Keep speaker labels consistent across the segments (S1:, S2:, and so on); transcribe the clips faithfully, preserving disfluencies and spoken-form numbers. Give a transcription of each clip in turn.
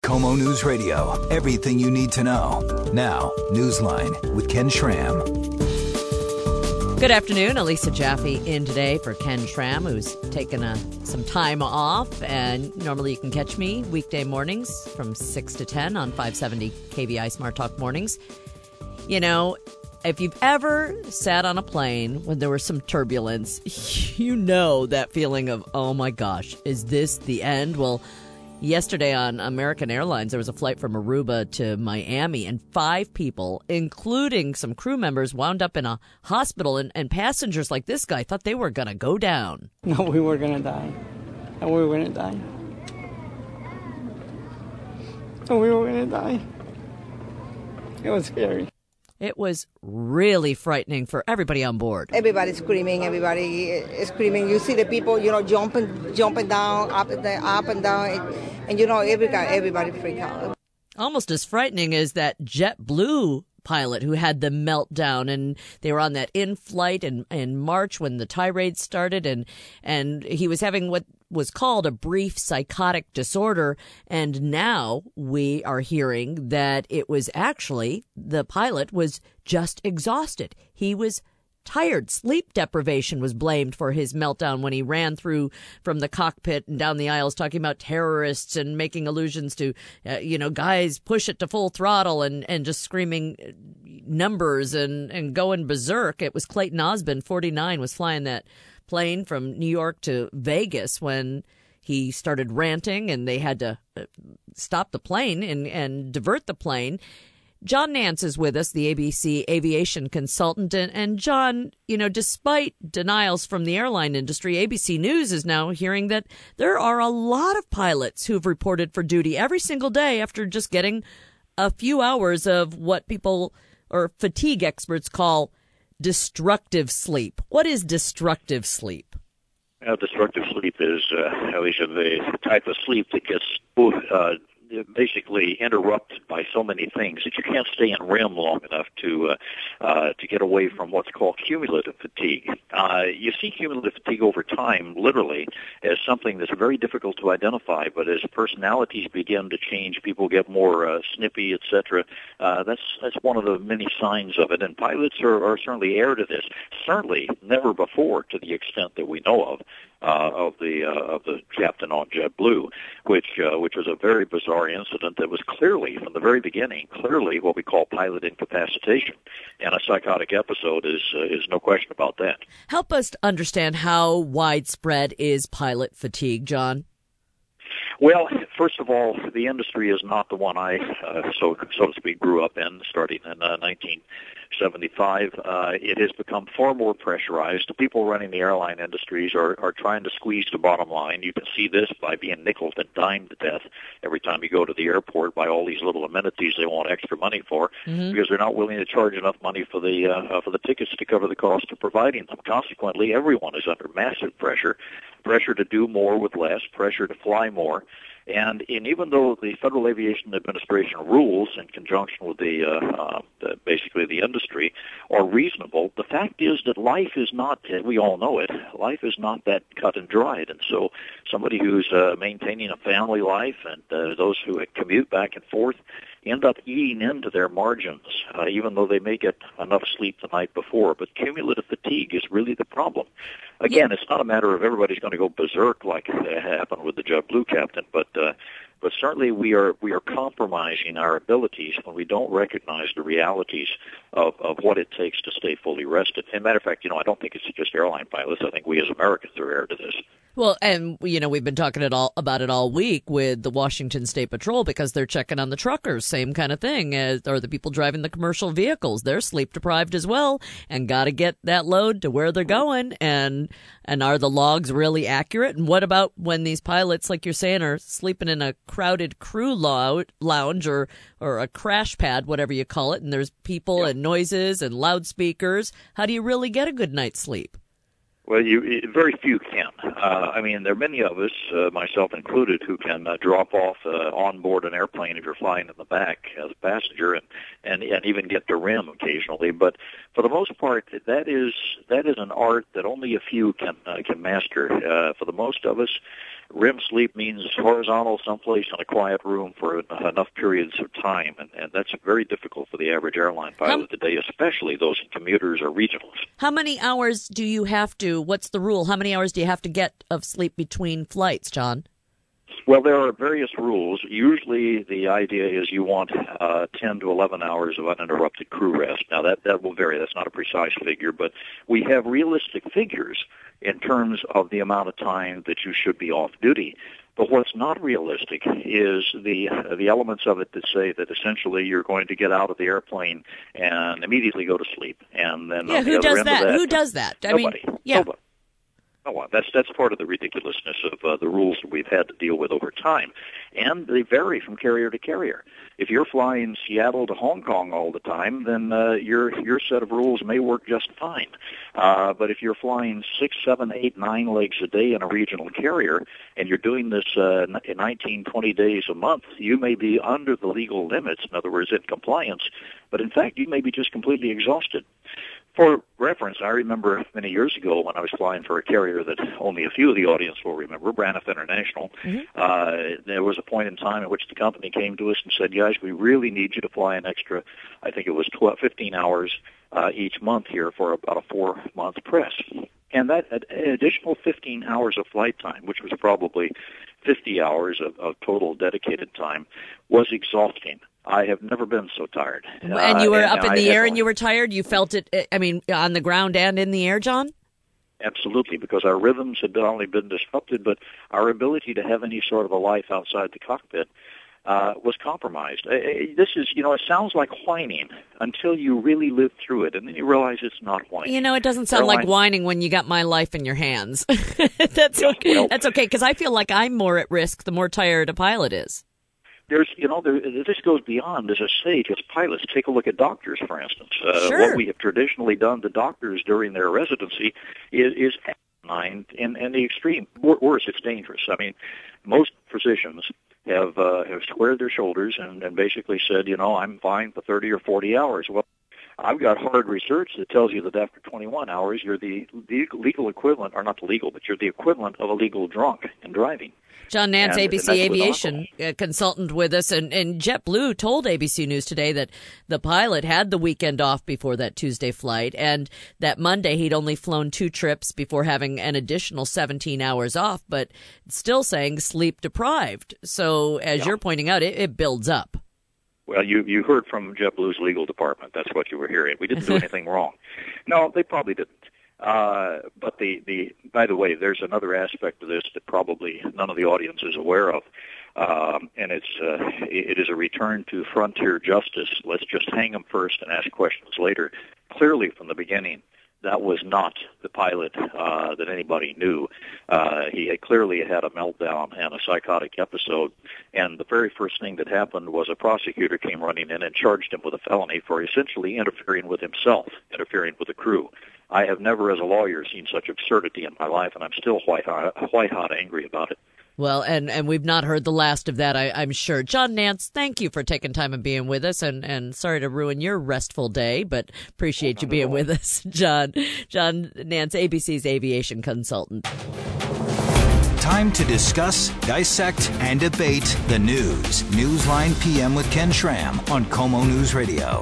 S1: KOMO News Radio. Everything you need to know. Now, Newsline with Ken Schramm.
S2: Good afternoon. Elisa Jaffe in today for Ken Schramm, who's taken a, some time off. And normally you can catch me weekday mornings from six to ten on five seventy K V I Smart Talk Mornings. You know, if you've ever sat on a plane when there was some turbulence, you know that feeling of, oh my gosh, is this the end? Well, yesterday on American Airlines, there was a flight from Aruba to Miami, and five people, including some crew members, wound up in a hospital, and, and passengers like this guy thought they were going to go down.
S3: No, we were going to die. And we were going to die. And we were going to die. It was scary.
S2: It was really frightening for everybody on board.
S4: Everybody's screaming. Everybody is screaming. You see the people, you know, jumping, jumping down, up and down, up and down, and, and you know, every everybody freak out.
S2: Almost as frightening as that JetBlue pilot who had the meltdown, and they were on that in-flight in, in March when the tirade started, and and he was having what was called a brief psychotic disorder, and now we are hearing that it was actually the pilot was just exhausted. He was tired. Sleep deprivation was blamed for his meltdown when he ran through from the cockpit and down the aisles talking about terrorists and making allusions to, uh, you know, guys push it to full throttle and, and just screaming numbers and, and going berserk. It was Clayton Osbin, forty-nine, was flying that plane from New York to Vegas when he started ranting and they had to stop the plane and, and divert the plane. John Nance is with us, the A B C aviation consultant. And, and John, you know, despite denials from the airline industry, A B C News is now hearing that there are a lot of pilots who've reported for duty every single day after just getting a few hours of what people or fatigue experts call destructive sleep. What is destructive sleep?
S5: Uh, destructive sleep is, uh, at least the type of sleep that gets uh, basically interrupted by so many things that you can't stay in R E M long enough to uh, uh, to get away from what's called cumulative fatigue. Uh, you see cumulative fatigue over time, literally, as something that's very difficult to identify. But as personalities begin to change, people get more uh, snippy, et cetera. Uh, that's that's one of the many signs of it. And pilots are, are certainly heir to this. Certainly, never before to the extent that we know of. Uh, of the uh, of the captain on JetBlue, which uh, which was a very bizarre incident that was clearly, from the very beginning, clearly what we call pilot incapacitation, and a psychotic episode is uh, is no question about that.
S2: Help us understand how widespread is pilot fatigue, John.
S5: Well, first of all, the industry is not the one I, uh, so so to speak, grew up in, starting in uh, nineteen seventy-five. Uh, it has become far more pressurized. The people running the airline industries are, are trying to squeeze the bottom line. You can see this by being nickeled and dimed to death every time you go to the airport by all these little amenities they want extra money for, mm-hmm. because they're not willing to charge enough money for the uh, for the tickets to cover the cost of providing them. Consequently, everyone is under massive pressure, pressure to do more with less, pressure to fly more. And, and even though the Federal Aviation Administration rules, in conjunction with the, uh, uh, the basically the industry, are reasonable, the fact is that life is not, we all know it, life is not that cut and dried. And so somebody who's uh, maintaining a family life and uh, those who commute back and forth end up eating into their margins, uh, even though they may get enough sleep the night before. But cumulative fatigue is really the problem. Again, it's not a matter of everybody's going to go berserk like it happened with the JetBlue captain, but uh, but certainly we are we are compromising our abilities when we don't recognize the realities of, of what it takes to stay fully rested. As a matter of fact, you know, I don't think it's just airline pilots. I think we as Americans are heir to this.
S2: Well, and, you know, we've been talking it all about it all week with the Washington State Patrol because they're checking on the truckers, same kind of thing, as or the people driving the commercial vehicles. They're sleep deprived as well and got to get that load to where they're going. And and are the logs really accurate? And what about when these pilots, like you're saying, are sleeping in a crowded crew lounge or, or a crash pad, whatever you call it, and there's people yeah. and noises and loudspeakers? How do you really get a good night's sleep?
S5: Well, you very few can. Uh, I mean, there are many of us, uh, myself included, who can uh, drop off uh, on board an airplane if you're flying in the back as a passenger, and, and and even get to R E M occasionally. But for the most part, that is that is an art that only a few can uh, can master. Uh, for the most of us, R E M sleep means horizontal, someplace in a quiet room for enough periods of time, and, and that's very difficult for the average airline pilot
S2: How,
S5: today, especially those commuters or regionals.
S2: How many hours do you have to, what's the rule? How many hours do you have to get of sleep between flights, John?
S5: Well, there are various rules. Usually the idea is you want uh, ten to eleven hours of uninterrupted crew rest. Now, that, that will vary. That's not a precise figure, but we have realistic figures in terms of the amount of time that you should be off duty. But what's not realistic is the uh, the elements of it that say that essentially you're going to get out of the airplane and immediately go to sleep. And then
S2: yeah,
S5: on the
S2: who
S5: other
S2: does
S5: end
S2: that?
S5: of that?
S2: Who does that? I
S5: Nobody.
S2: mean, yeah.
S5: Nobody. Oh, that's that's part of the ridiculousness of uh, the rules that we've had to deal with over time, and they vary from carrier to carrier. If you're flying Seattle to Hong Kong all the time, then uh, your your set of rules may work just fine. Uh, but if you're flying six, seven, eight, nine legs a day in a regional carrier, and you're doing this uh, in nineteen, twenty days a month, you may be under the legal limits. In other words, in compliance. But in fact, you may be just completely exhausted. For reference, I remember many years ago when I was flying for a carrier that only a few of the audience will remember, Braniff International. Mm-hmm. Uh, there was a point in time at which the company came to us and said, guys, we really need you to fly an extra, I think it was twelve, fifteen hours uh, each month here for about a four-month press. And that additional fifteen hours of flight time, which was probably fifty hours of, of total dedicated time, was exhausting. I have never been so tired.
S2: And you were
S5: uh,
S2: up in
S5: I
S2: the air and
S5: only,
S2: you were tired? You felt it, I mean, on the ground and in the air, John?
S5: Absolutely, because our rhythms had not only been disrupted, but our ability to have any sort of a life outside the cockpit uh, was compromised. Uh, this is, you know, it sounds like whining until you really live through it, and then you realize it's not whining.
S2: You know, it doesn't sound Airline... like whining when you got my life in your hands. That's
S5: yeah,
S2: okay.
S5: Well,
S2: That's okay, because I feel like I'm more at risk the more tired a pilot is.
S5: There's, you know, there, this goes beyond as a stage as pilots. Take a look at doctors, for instance. Uh,
S2: sure.
S5: What we have traditionally done to doctors during their residency is, is asinine in, in the extreme. Worse, it's dangerous. I mean, most physicians have uh, have squared their shoulders and, and basically said, you know, I'm fine for thirty or forty hours. Well, I've got hard research that tells you that after twenty-one hours, you're the legal equivalent, or not legal, but you're the equivalent of a legal drunk in driving.
S2: John Nance,
S5: and,
S2: A B C Aviation uh, consultant with us, and, and JetBlue told A B C News today that the pilot had the weekend off before that Tuesday flight, and that Monday he'd only flown two trips before having an additional seventeen hours off, but still saying sleep deprived. So as yeah. you're pointing out, it, it builds up.
S5: Well, you, you heard from JetBlue's legal department. That's what you were hearing. We didn't do anything wrong. No, they probably didn't. Uh, but the, the, by the way, there's another aspect of this that probably none of the audience is aware of. Um, and it's, uh, it is a return to frontier justice. Let's just hang them first and ask questions later. Clearly from the beginning, that was not the pilot uh, that anybody knew. Uh, he had clearly had a meltdown and a psychotic episode, and the very first thing that happened was a prosecutor came running in and charged him with a felony for essentially interfering with himself, interfering with the crew. I have never, as a lawyer, seen such absurdity in my life, and I'm still white hot, white hot angry about it.
S2: Well, and, and we've not heard the last of that, I, I'm sure. John Nance, thank you for taking time and being with us, and, and sorry to ruin your restful day, but appreciate you being with us, John. John Nance, A B C's aviation consultant.
S1: Time to discuss, dissect, and debate the news. Newsline P M with Ken Schramm on KOMO News Radio.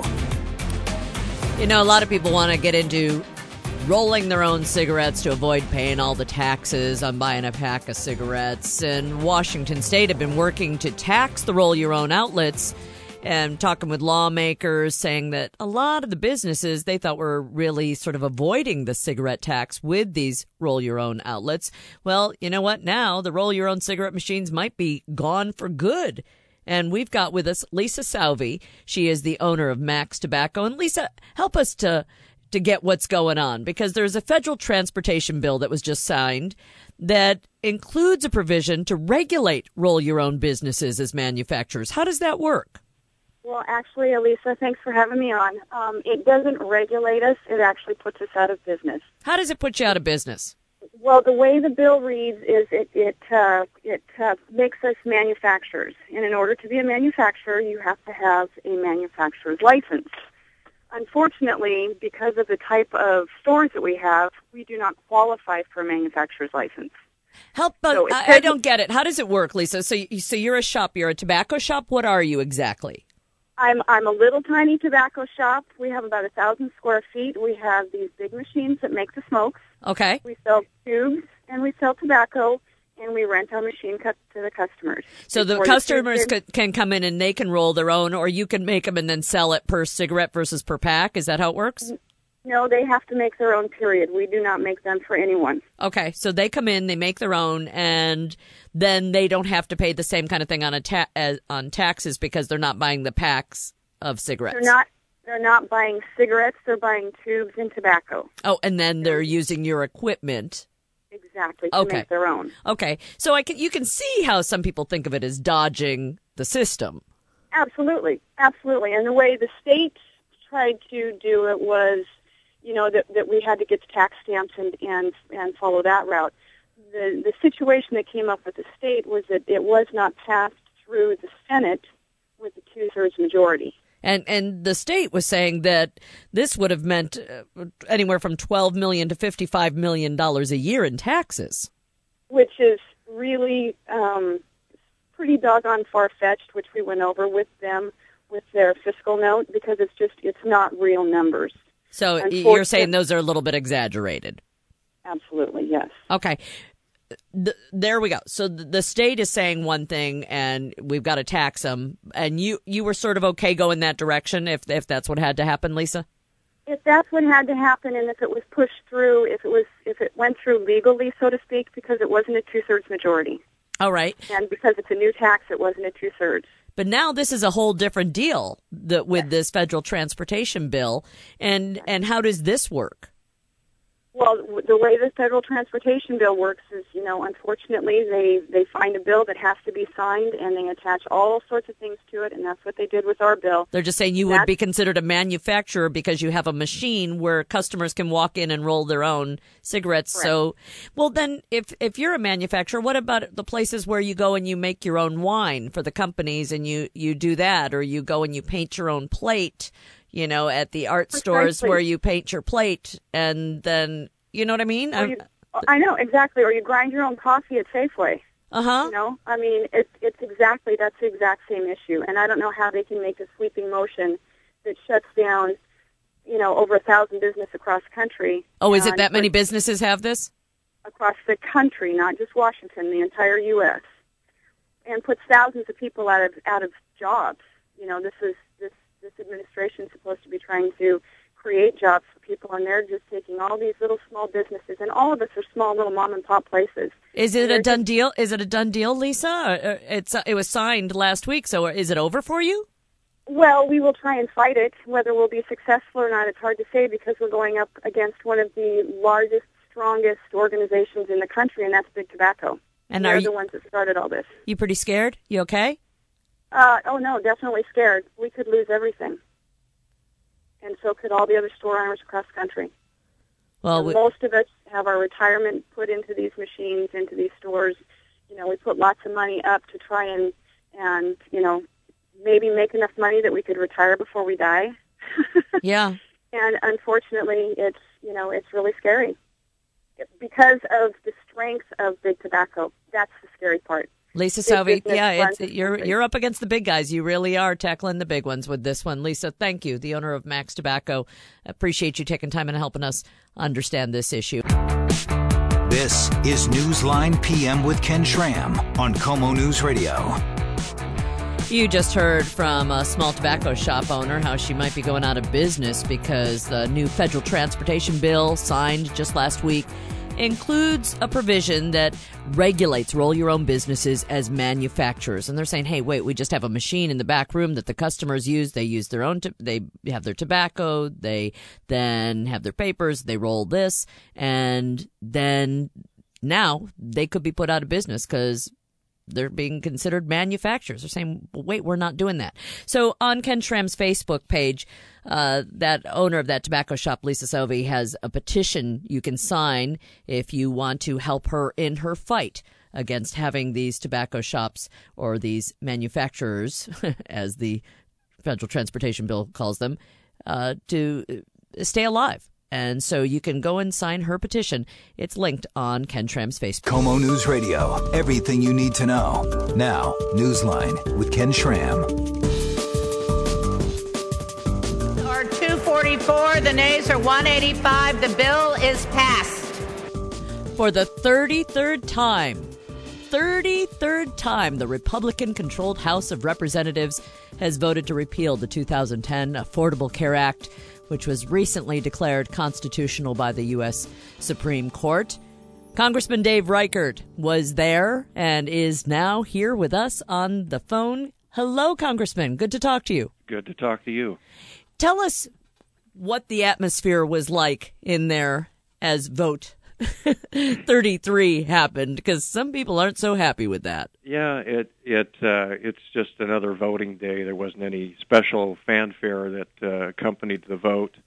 S2: You know, a lot of people want to get into rolling their own cigarettes to avoid paying all the taxes on buying a pack of cigarettes. And Washington State have been working to tax the roll-your-own outlets and talking with lawmakers, saying that a lot of the businesses they thought were really sort of avoiding the cigarette tax with these roll-your-own outlets. Well, you know what? Now the roll-your-own cigarette machines might be gone for good. And we've got with us Lisa Salvi. She is the owner of Max Tobacco. And Lisa, help us to to get what's going on, because there's a federal transportation bill that was just signed that includes a provision to regulate roll-your-own businesses as manufacturers. How does that work?
S6: Well, actually, Elisa, thanks for having me on. Um, it doesn't regulate us. It actually puts us out of business.
S2: How does it put you out of business?
S6: Well, the way the bill reads is it it uh, it uh, makes us manufacturers. And in order to be a manufacturer, you have to have a manufacturer's license. Unfortunately, because of the type of stores that we have, we do not qualify for a manufacturer's license.
S2: Help, uh,
S6: So it
S2: I, I
S6: says-
S2: don't get it. How does it work, Lisa? So, you, so you're a shop. You're a tobacco shop. What are you exactly?
S6: I'm I'm a little tiny tobacco shop. We have about a thousand square feet. We have these big machines that make the smokes.
S2: Okay.
S6: We sell tubes and we sell tobacco, and we rent our machine cuts to the customers.
S2: So the
S6: Before
S2: customers
S6: tubes-
S2: could, can come in and they can roll their own, or you can make them and then sell it per cigarette versus per pack. Is that how it works?
S6: No, they have to make their own, period. We do not make them for anyone.
S2: Okay, so they come in, they make their own, and then they don't have to pay the same kind of thing on a ta- as, on taxes because they're not buying the packs of cigarettes.
S6: They're not they're not buying cigarettes, they're buying tubes and tobacco.
S2: Oh, and then they're using your equipment.
S6: Exactly, to
S2: Okay.
S6: make their own.
S2: Okay, so I can you can see how some people think of it as dodging the system.
S6: Absolutely, absolutely. And the way the state tried to do it was, you know, that, that we had to get the tax stamps and, and, and follow that route. The, the situation that came up with the state was that it was not passed through the Senate with a two-thirds majority.
S2: And and the state was saying that this would have meant uh, anywhere from twelve million dollars to fifty-five million dollars a year in taxes.
S6: Which is really um, pretty doggone far-fetched, which we went over with them with their fiscal note, because it's just, it's not real numbers.
S2: So
S6: Unfortunately-
S2: you're saying those are a little bit exaggerated.
S6: Absolutely, yes.
S2: Okay. The, there we go. So the, the state is saying one thing, and we've got to tax them. And you, you were sort of okay going that direction if if that's what had to happen, Lisa?
S6: If that's what had to happen, and if it was pushed through, if it was, if it went through legally, so to speak, because it wasn't a two-thirds majority,
S2: All right.
S6: and because it's a new tax, it wasn't a two-thirds.
S2: But now this is a whole different deal that, with this federal transportation bill. And and how does this work?
S6: Well, w- the way the federal transportation bill works is, you know, unfortunately, they, they find a bill that has to be signed, and they attach all sorts of things to it, and that's what they did with our bill.
S2: They're just saying you would
S6: That's-
S2: be considered a manufacturer because you have a machine where customers can walk in and roll their own cigarettes.
S6: Correct.
S2: So, well, then if if you're a manufacturer, what about the places where you go and you make your own wine for the companies and you, you do that, or you go and you paint your own plate, you know, at the art stores
S6: Precisely.
S2: where you paint your plate and then, you know what I mean?
S6: Or you, I know, exactly. Or you grind your own coffee at Safeway.
S2: Uh-huh.
S6: You know, I mean, it's it's exactly, that's the exact same issue. And I don't know how they can make a sweeping motion that shuts down, you know, over a thousand businesses across the country.
S2: Oh, is it
S6: And
S2: that many
S6: for-
S2: businesses have this?
S6: across the country, not just Washington, the entire U S, and puts thousands of people out of out of jobs. You know, this is this this administration is supposed to be trying to create jobs for people, and they're just taking all these little small businesses, and all of us are small little mom and pop places.
S2: Is it
S6: And
S2: a
S6: they're
S2: done deal? Is it a done deal, Lisa? Or- or It's it was signed last week, so is it over for you?
S6: Well, we will try and fight it. Whether we'll be successful or not, it's hard to say, because we're going up against one of the largest, strongest organizations in the country, and that's Big Tobacco.
S2: And
S6: They're
S2: are
S6: the
S2: you,
S6: ones that started all this.
S2: you pretty scared? You okay?
S6: Uh, oh, no, definitely scared. We could lose everything. And so could all the other store owners across the country.
S2: Well,
S6: And
S2: we,
S6: most of us have our retirement put into these machines, into these stores. You know, we put lots of money up to try and, and you know, maybe make enough money that we could retire before we die.
S2: yeah.
S6: And unfortunately, it's, you know, it's really scary because of the strength of Big Tobacco. That's the scary part.
S2: Lisa
S6: Big
S2: Savi,
S6: business
S2: yeah,
S6: runs
S2: it's,
S6: this
S2: you're
S6: country.
S2: you're up against the big guys. You really are tackling the big ones with this one. Lisa, thank you, the owner of Max Tobacco. Appreciate you taking time and helping us understand this issue.
S1: This is Newsline P M with Ken Schramm on Como News Radio.
S2: You just heard from a small tobacco shop owner how she might be going out of business because the new federal transportation bill signed just last week includes a provision that regulates roll your own businesses as manufacturers. And they're saying, hey, wait, we just have a machine in the back room that the customers use. They use their own, to- they have their tobacco. They then have their papers. They roll this. And then now they could be put out of business because they're being considered manufacturers. They're saying, well, wait, we're not doing that. So on Ken Schramm's Facebook page, uh, that owner of that tobacco shop, Lisa Savi, has a petition you can sign if you want to help her in her fight against having these tobacco shops or these manufacturers, as the federal transportation bill calls them, uh, to stay alive. And so you can go and sign her petition. It's linked on Ken Schramm's Facebook.
S1: KOMO News Radio. Everything you need to know. Now, Newsline with Ken Schramm.
S7: Are two forty-four. The nays are one eighty-five. The bill is passed.
S2: For the thirty-third time, thirty-third time, the Republican-controlled House of Representatives has voted to repeal the two thousand ten Affordable Care Act, which was recently declared constitutional by the U S Supreme Court. Congressman Dave Reichert was there and is now here with us on the phone. Hello, Congressman. Good to talk to you.
S8: Good to talk to you.
S2: Tell us what the atmosphere was like in there as vote thirty-three happened, because some people aren't so happy with that.
S8: Yeah, it it uh, it's just another voting day. There wasn't any special fanfare that uh, accompanied the vote,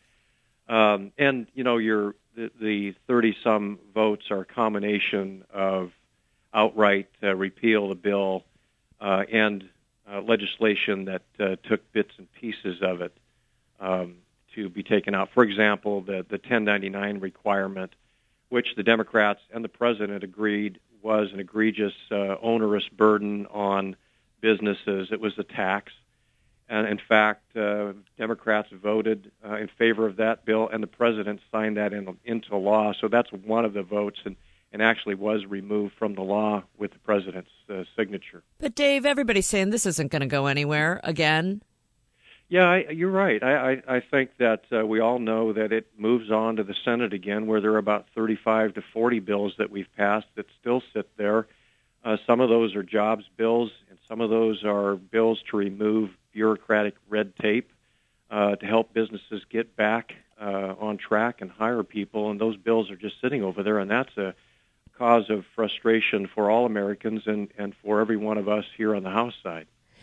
S8: um, and you know, your the thirty-some votes are a combination of outright uh, repeal the bill uh, and uh, legislation that uh, took bits and pieces of it um, to be taken out. For example, the the ten ninety-nine requirement, which the Democrats and the president agreed was an egregious, uh, onerous burden on businesses. It was a tax. And in fact, uh, Democrats voted uh, in favor of that bill, and the president signed that in, into law. So that's one of the votes, and, and actually was removed from the law with the president's uh, signature.
S2: But Dave, everybody's saying this isn't going to go anywhere again.
S8: Yeah, I, you're right. I, I, I think that uh, we all know that it moves on to the Senate again, where there are about thirty-five to forty bills that we've passed that still sit there. Uh, some of those are jobs bills, and some of those are bills to remove bureaucratic red tape uh, to help businesses get back uh, on track and hire people. And those bills are just sitting over there, and that's a cause of frustration for all Americans and, and for every one of us here on the House side.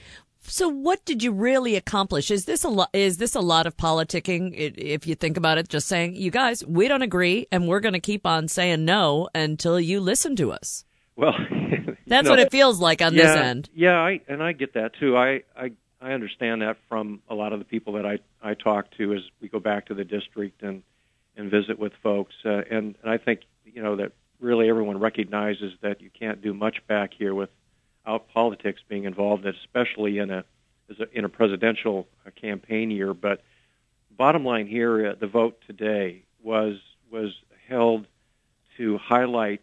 S2: So what did you really accomplish? Is this a lot, is this a lot of politicking, if you think about it, just saying, you guys, we don't agree, and we're going to keep on saying no until you listen to us?
S8: Well,
S2: that's
S8: know,
S2: what it feels like on
S8: yeah,
S2: this end.
S8: Yeah, I, and I get that, too. I, I, I understand that from a lot of the people that I, I talk to as we go back to the district and, and visit with folks. Uh, and, and I think, you know, that really everyone recognizes that you can't do much back here with out politics being involved, especially in a in a presidential campaign year. But bottom line here, uh, the vote today was was held to highlight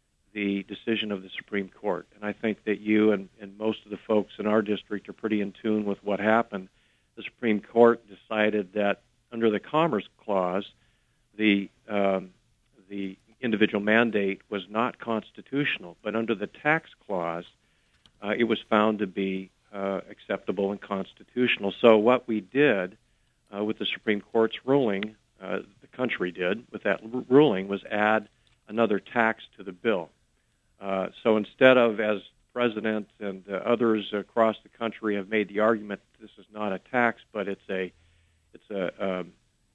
S8: the decision of the Supreme Court, and I think that you and, and most of the folks in our district are pretty in tune with what happened. The Supreme Court decided that under the Commerce Clause, the um, the individual mandate was not constitutional, but under the Tax Clause, Uh, it was found to be uh, acceptable and constitutional. So what we did uh, with the Supreme Court's ruling, uh, the country did with that r- ruling, was add another tax to the bill. Uh, so instead of, as the President and uh, others across the country have made the argument, this is not a tax, but it's a it's a um,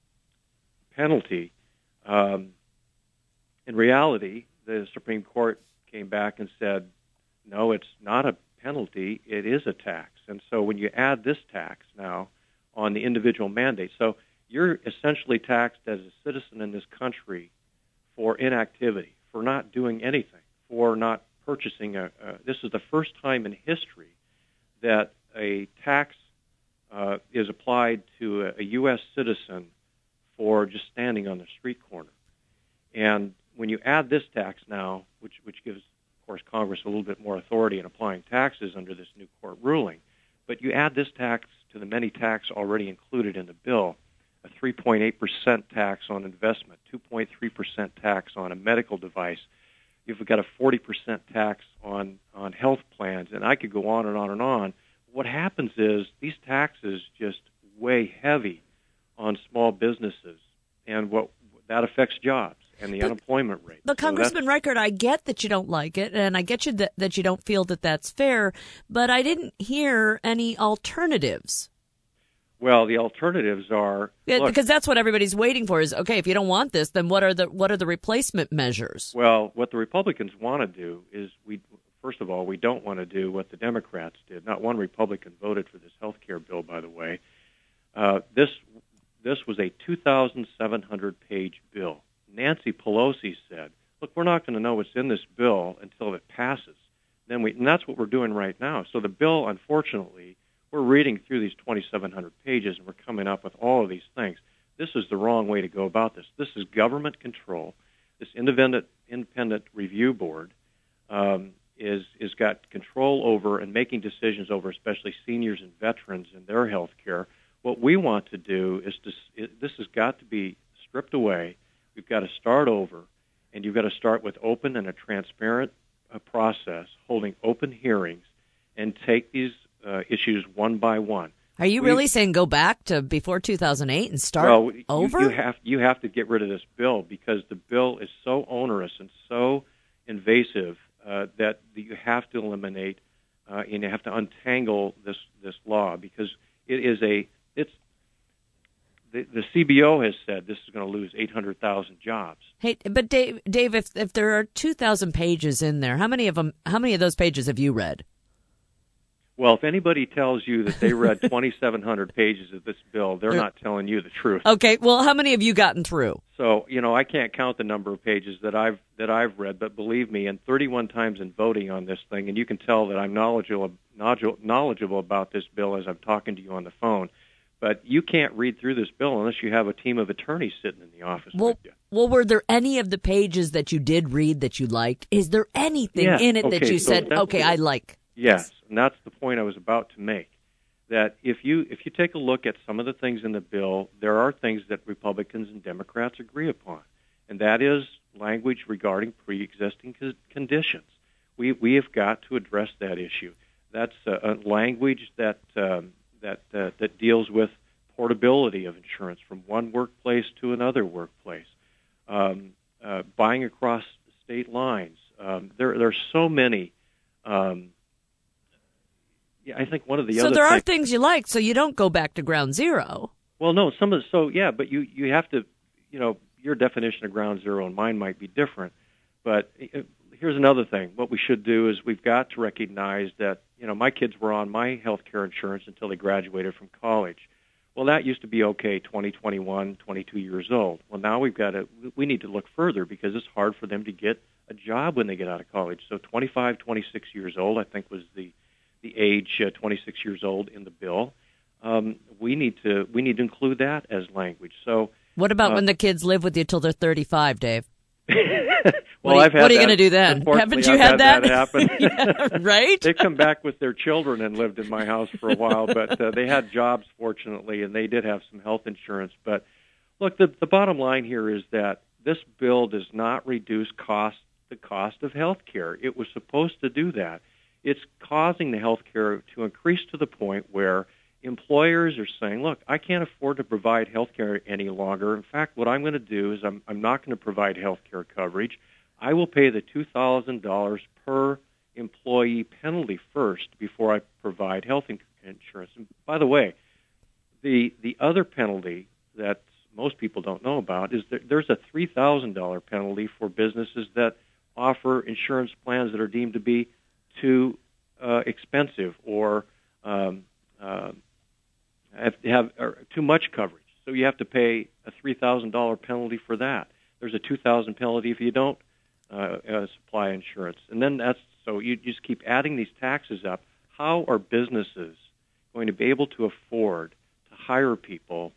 S8: penalty. Um, in reality, the Supreme Court came back and said, no, it's not a penalty, it is a tax. And so when you add this tax now on the individual mandate, so you're essentially taxed as a citizen in this country for inactivity, for not doing anything, for not purchasing a, a this is the first time in history that a tax uh, is applied to a, a U S citizen for just standing on the street corner. And when you add this tax now, which which gives course, Congress a little bit more authority in applying taxes under this new court ruling. But you add this tax to the many tax already included in the bill, a three point eight percent tax on investment, two point three percent tax on a medical device. You've got a forty percent tax on, on health plans, and I could go on and on and on. What happens is these taxes just weigh heavy on small businesses, and what that affects jobs and the but, unemployment rate.
S2: But Congressman so Reichert, I get that you don't like it, and I get you that, that you don't feel that that's fair, but I didn't hear any alternatives.
S8: Well, the alternatives are
S2: yeah,
S8: look,
S2: because that's what everybody's waiting for is, okay, if you don't want this, then what are the what are the replacement measures?
S8: Well, what the Republicans want to do is, we first of all, we don't want to do what the Democrats did. Not one Republican voted for this health care bill, by the way. Uh, this this was a two thousand seven hundred page bill. Nancy Pelosi said, look, we're not going to know what's in this bill until it passes. Then we, and that's what we're doing right now. So the bill, unfortunately, we're reading through these twenty-seven hundred pages, and we're coming up with all of these things. This is the wrong way to go about this. This is government control. This independent independent review board um, is is got control over and making decisions over, especially seniors and veterans and their health care. What we want to do is to, it, this has got to be stripped away. We've got to start over, and you've got to start with open and a transparent uh, process, holding open hearings, and take these uh, issues one by one.
S2: Are you
S8: we,
S2: really saying go back to before two thousand eight and start
S8: well,
S2: over?
S8: You, you have you have to get rid of this bill because the bill is so onerous and so invasive uh, that you have to eliminate uh, and you have to untangle this this law because it is a it's the, the C B O has said this is going to lose eight hundred thousand jobs.
S2: Hey, but Dave, Dave, if if there are two thousand pages in there, how many of them? How many of those pages have you read?
S8: Well, if anybody tells you that they read twenty-seven hundred pages of this bill, they're not telling you the truth.
S2: Okay, well, how many have you gotten through?
S8: So, you know, I can't count the number of pages that I've that I've read, but believe me, in thirty-one times in voting on this thing, and you can tell that I'm knowledgeable knowledgeable about this bill as I'm talking to you on the phone. But you can't read through this bill unless you have a team of attorneys sitting in the office
S2: well,
S8: with you.
S2: Well, were there any of the pages that you did read that you liked? Is there anything
S8: yeah.
S2: in it
S8: okay,
S2: that you
S8: so
S2: said, okay, I like?
S8: Yes, and that's the point I was about to make. That if you if you take a look at some of the things in the bill, there are things that Republicans and Democrats agree upon, and that is language regarding pre-existing co- conditions. We we have got to address that issue. That's a, a language that um, that uh, that deals with portability of insurance from one workplace to another workplace, um, uh, buying across state lines. Um, there there are so many. Um, Yeah, I think one of the
S2: so
S8: other.
S2: So there are
S8: things,
S2: things you like, so you don't go back to ground zero.
S8: Well, no, some of the, so yeah, but you you have to, you know, your definition of ground zero and mine might be different. But here's another thing: what we should do is we've got to recognize that you know my kids were on my health care insurance until they graduated from college. Well, that used to be okay, twenty, twenty-one, twenty-two years old. Well, now we've got to we need to look further because it's hard for them to get a job when they get out of college. So twenty-five, twenty-six years old, I think, was the the age uh, twenty-six years old in the bill. Um, we need to we need to include that as language. So,
S2: what about
S8: uh,
S2: when the kids live with you till they're thirty-five, Dave?
S8: well,
S2: what
S8: I've had
S2: what are you
S8: that.
S2: going to do then? Haven't you
S8: I've
S2: had,
S8: had
S2: that?
S8: that happen?
S2: Yeah, right?
S8: They come back with their children and lived in my house for a while, but uh, they had jobs, fortunately, and they did have some health insurance. But look, the the bottom line here is that this bill does not reduce cost the cost of health care. It was supposed to do that. It's causing the health care to increase to the point where employers are saying, look, I can't afford to provide health care any longer. In fact, what I'm going to do is I'm, I'm not going to provide health care coverage. I will pay the two thousand dollars per employee penalty first before I provide health insurance. And by the way, the the other penalty that most people don't know about is that there's a three thousand dollars penalty for businesses that offer insurance plans that are deemed to be too uh, expensive or um, uh, have, have or too much coverage. So you have to pay a three thousand dollars penalty for that. There's a two thousand dollars penalty if you don't uh, uh, supply insurance. And then that's so you just keep adding these taxes up. How are businesses going to be able to afford to hire people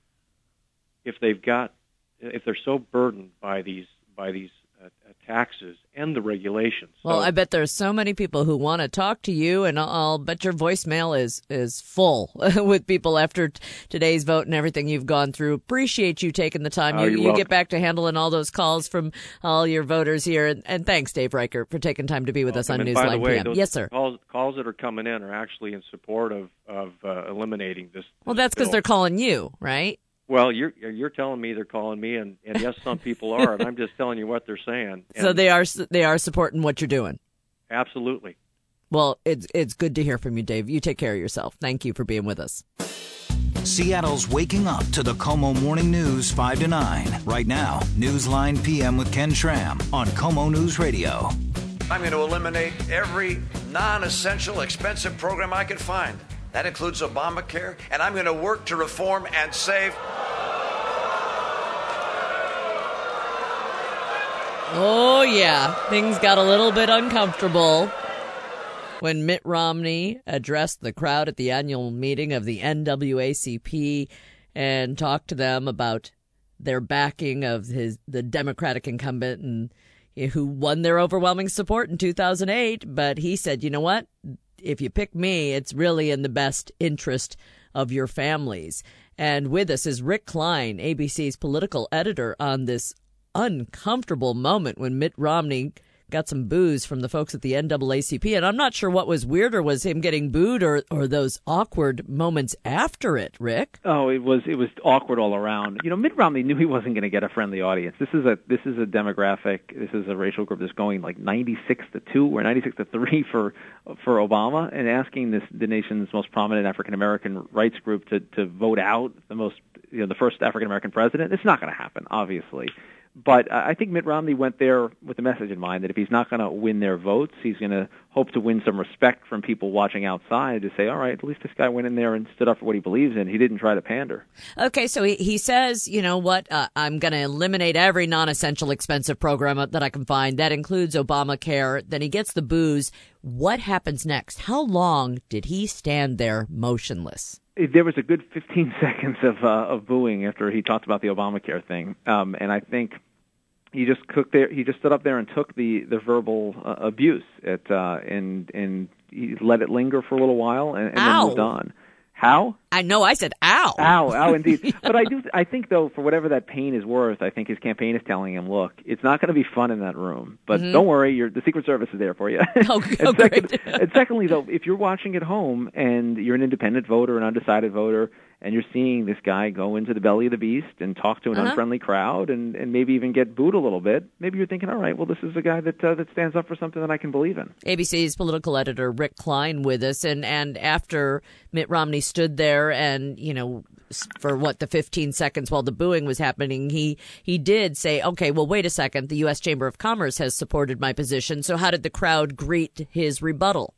S8: if they've got if they're so burdened by these by these uh, taxes and the regulations?
S2: Well,
S8: so,
S2: I bet there's so many people who want to talk to you, and I'll bet your voicemail is is full with people after t- today's vote and everything you've gone through. Appreciate you taking the time.
S8: Oh,
S2: you
S8: you're
S2: you
S8: welcome.
S2: get back to handling all those calls from all your voters here, and, and thanks, Dave Reichert, for taking time to be with us on
S8: and
S2: Newsline
S8: by the way,
S2: P M.
S8: those
S2: Yes, sir.
S8: Calls, calls that are coming in are actually in support of of uh, eliminating this.
S2: Well,
S8: this
S2: that's because
S8: bill.
S2: they're calling you, right?
S8: Well, you're you're telling me they're calling me, and, and yes, some people are, and I'm just telling you what they're saying. And
S2: So they are they are supporting what you're doing.
S8: Absolutely.
S2: Well, it's it's good to hear from you, Dave. You take care of yourself. Thank you for being with us.
S1: Seattle's waking up to the Como Morning News five to nine. Right now, Newsline P M with Ken Schramm on Como News Radio.
S9: I'm going to eliminate every non-essential, expensive program I can find. That includes Obamacare, and I'm going to work to reform and save
S2: Oh, yeah. Things got a little bit uncomfortable when Mitt Romney addressed the crowd at the annual meeting of the N double A C P and talked to them about their backing of his the Democratic incumbent and who won their overwhelming support in two thousand eight. But he said, you know what? If you pick me, it's really in the best interest of your families. And with us is Rick Klein, A B C's political editor, on this uncomfortable moment when Mitt Romney got some boos from the folks at the N double A C P. And I'm not sure what was weirder, was him getting booed or, or those awkward moments after it, Rick.
S10: Oh, it was it was awkward all around. You know, Mitt Romney knew he wasn't going to get a friendly audience. This is a this is a demographic, this is a racial group that's going like ninety-six to two or ninety-six to three for for Obama, and asking this the nation's most prominent African American rights group to to vote out the most you know the first African American president. It's not going to happen, obviously. But I think Mitt Romney went there with the message in mind that if he's not going to win their votes, he's going to hope to win some respect from people watching outside to say, all right, at least this guy went in there and stood up for what he believes in. He didn't try to pander.
S2: Okay, so he, he says, you know what, uh, I'm going to eliminate every non-essential expensive program that I can find. That includes Obamacare. Then he gets the boos. What happens next? How long did he stand there motionless?
S10: There was a good fifteen seconds of uh, of booing after he talked about the Obamacare thing, um, and I think he just cooked there. He just stood up there and took the the verbal uh, abuse at uh, and and he let it linger for a little while and, and then moved on. How?
S2: I know. I said, "Ow,
S10: ow, ow!" Indeed, but I do. I think, though, for whatever that pain is worth, I think his campaign is telling him, "Look, it's not going to be fun in that room, but mm-hmm. don't worry, you're, the Secret Service is there for you."
S2: Oh,
S10: and,
S2: oh,
S10: second, and secondly, though, if you're watching at home and you're an independent voter, an undecided voter, and you're seeing this guy go into the belly of the beast and talk to an
S2: uh-huh.
S10: unfriendly crowd, and, and maybe even get booed a little bit, maybe you're thinking, "All right, well, this is a guy that uh, that stands up for something that I can believe in."
S2: A B C's political editor Rick Klein with us, and and after Mitt Romney stood there and And, you know, for what, the fifteen seconds while the booing was happening, he he did say, okay, well, wait a second. The U S Chamber of Commerce has supported my position. So how did the crowd greet his rebuttal?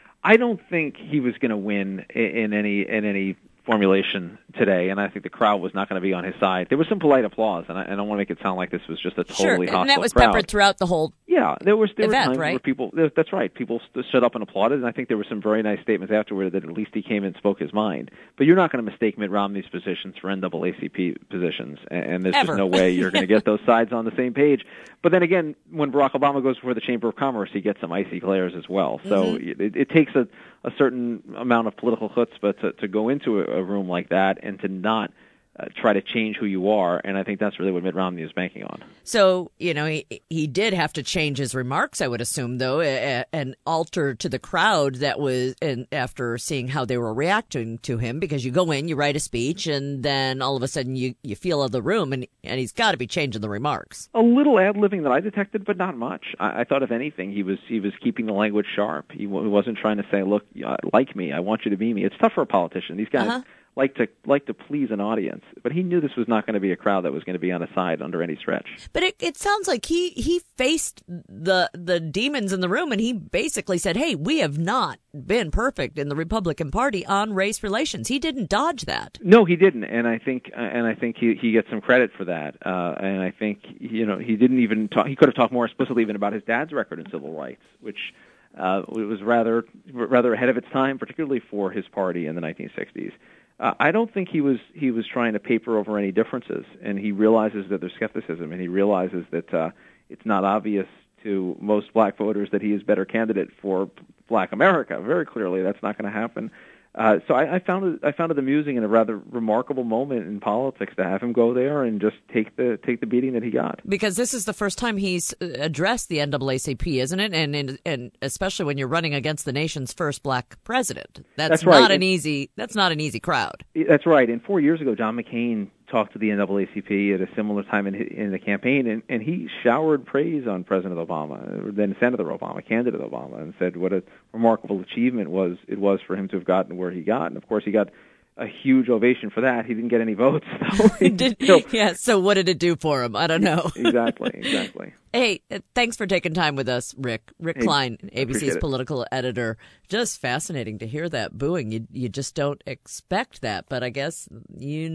S10: I don't think he was going to win in any in any formulation today, and I think the crowd was not going to be on his side. There was some polite applause, and I, I don't want to make it sound like this was just a totally
S2: sure.
S10: hostile crowd.
S2: And that was
S10: crowd.
S2: peppered throughout the whole
S10: Yeah, there was there
S2: event,
S10: were times
S2: right?
S10: where people. That's right. People st- stood up and applauded, and I think there were some very nice statements afterward that at least he came and spoke his mind. But you're not going to mistake Mitt Romney's positions for N double A C P positions, and, and there's
S2: Ever.
S10: just no way you're going to get those sides on the same page. But then again, when Barack Obama goes before the Chamber of Commerce, he gets some icy glares as well. So
S2: mm-hmm.
S10: it, it takes a, a certain amount of political chutzpah to, to go into a, a room like that and to not Uh, try to change who you are, and I think that's really what Mitt Romney is banking on.
S2: So, you know, he he did have to change his remarks, I would assume, though, a, a, and alter to the crowd that was, and after seeing how they were reacting to him, because you go in, you write a speech, and then all of a sudden you, you feel the room, and, and he's got to be changing the remarks.
S10: A little ad-libbing that I detected, but not much. I, I thought, if anything, he was he was keeping the language sharp. He, w- he wasn't trying to say, look, uh, like me, I want you to be me. It's tough for a politician. These guys... Uh-huh. like to like to please an audience, but he knew this was not going to be a crowd that was going to be on his side under any stretch.
S2: But it, it sounds like he, he faced the the demons in the room, and he basically said, hey, we have not been perfect in the Republican Party on race relations. He didn't dodge that.
S10: No, he didn't, and I think and I think he he gets some credit for that. Uh, and I think you know he didn't even talk. He could have talked more explicitly even about his dad's record in civil rights, which uh, was rather rather ahead of its time, particularly for his party in the nineteen sixties. Uh, I don't think he was he was trying to paper over any differences, and he realizes that there's skepticism, and he realizes that uh, it's not obvious to most black voters that he is better candidate for black America. Very clearly, that's not going to happen. Uh, so I, I found it I found it amusing and a rather remarkable moment in politics to have him go there and just take the take the beating that he got.
S2: Because this is the first time he's addressed the N double A C P, isn't it? And and, and especially when you're running against the nation's first black president, that's,
S10: that's right.
S2: not an easy that's not an easy crowd.
S10: That's right. And four years ago, John McCain talked to the N double A C P at a similar time in in the campaign, and, and he showered praise on President Obama, then Senator Obama, candidate Obama, and said what a remarkable achievement was it was for him to have gotten where he got. And of course, he got a huge ovation for that. He didn't get any votes. So he
S2: did,
S10: still,
S2: yeah. So what did it do for him? I don't know.
S10: exactly. Exactly.
S2: Hey, thanks for taking time with us, Rick. Rick
S10: hey,
S2: Klein, A B C's
S10: it.
S2: political editor. Just fascinating to hear that booing. You you just don't expect that, but I guess you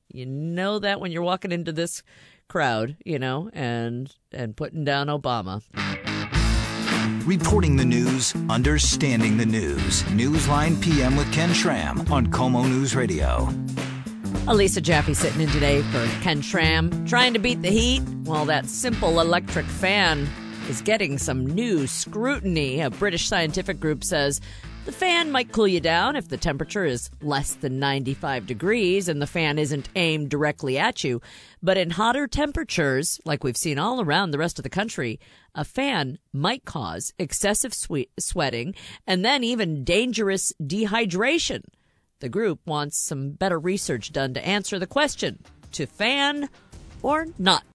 S2: You know that when you're walking into this crowd, you know, and and putting down Obama.
S1: Reporting the news, understanding the news. Newsline P M with Ken Schramm on Como News Radio.
S2: Elisa Jaffe sitting in today for Ken Schramm. Trying to beat the heat? Well, that simple electric fan is getting some new scrutiny. A British scientific group says the fan might cool you down if the temperature is less than ninety-five degrees and the fan isn't aimed directly at you. But in hotter temperatures, like we've seen all around the rest of the country, a fan might cause excessive swe- sweating and then even dangerous dehydration. The group wants some better research done to answer the question, to fan or not